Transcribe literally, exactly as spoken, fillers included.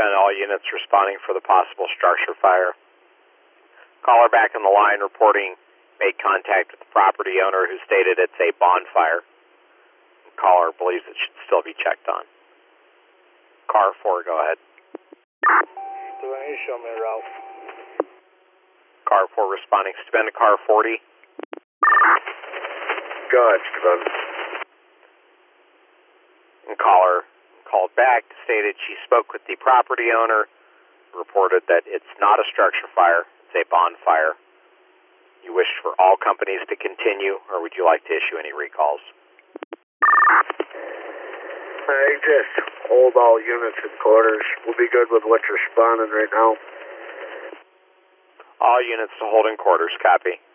suspend all units responding for the possible structure fire. Caller back on the line reporting made contact with the property owner who stated it's a bonfire. Caller believes it should still be checked on. Car four, go ahead. Delaney, show me a route. Car four responding. Suspend to car forty. Go ahead, Stephen. And caller called back, stated she spoke with the property owner, reported that it's not a structure fire, it's a bonfire. You wish for all companies to continue, or would you like to issue any recalls? I just hold all units in quarters. We'll be good with what's responding right now. All units to hold in quarters, copy.